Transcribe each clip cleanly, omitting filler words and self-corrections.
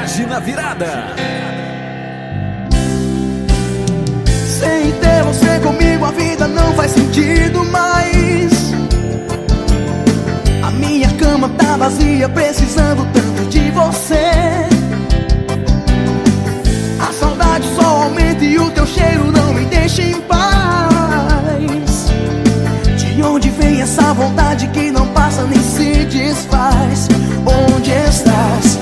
Página Virada. Sem ter você comigo a vida não faz sentido mais. A minha cama tá vazia, precisando tanto de você. A saudade só aumenta e o teu cheiro não me deixa em paz. De onde vem essa vontade que não passa nem se desfaz? Onde estás?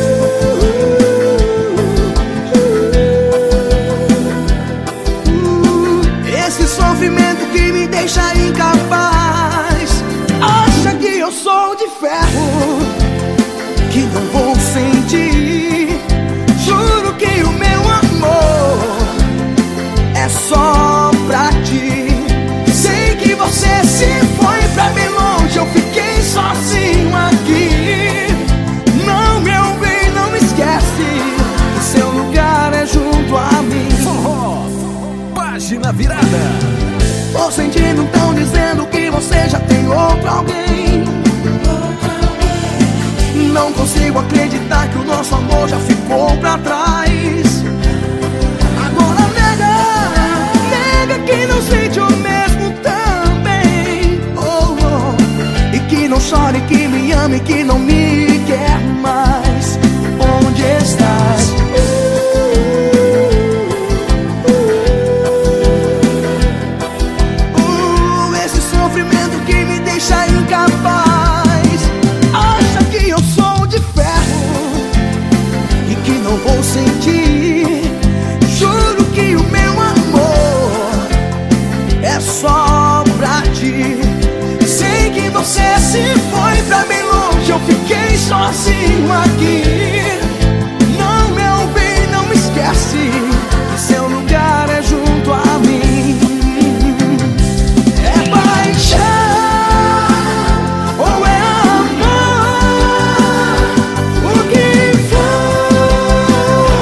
Esse sofrimento que me deixa incapaz. Acha que eu sou de ferro, que não vou sentir. Juro que o meu amor é só pra ti. Sei que você se foi pra bem longe, eu fiquei sozinho aqui. Não, meu bem, não esquece que seu lugar é junto a mim. Forró, Página Virada. Tô sentindo, tão dizendo que você já tem outro alguém. Não consigo acreditar que o nosso amor já ficou pra trás. Agora nega que não sente o mesmo também. Oh, oh. E que não chore, que me ame, que não me quer mais. Onde estás? Esse sofrimento que me deixa incapaz. Acha que eu sou de ferro e que não vou sentir. Juro que o meu amor é só pra ti. Sei que você se foi pra bem longe, eu fiquei sozinho aqui. Não, meu bem, não me esquece que seu lugar é junto a mim. É paixão ou é amor? O que for?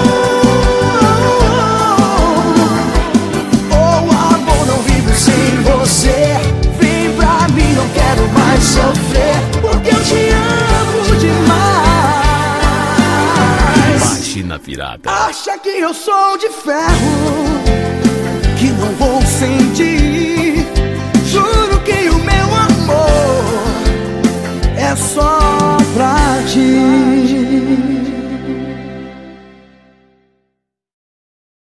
Oh, amor, não vivo sem você. Vem pra mim, não quero mais sofrer, porque eu te amo demais. Página Virada. Acha que eu sou de ferro,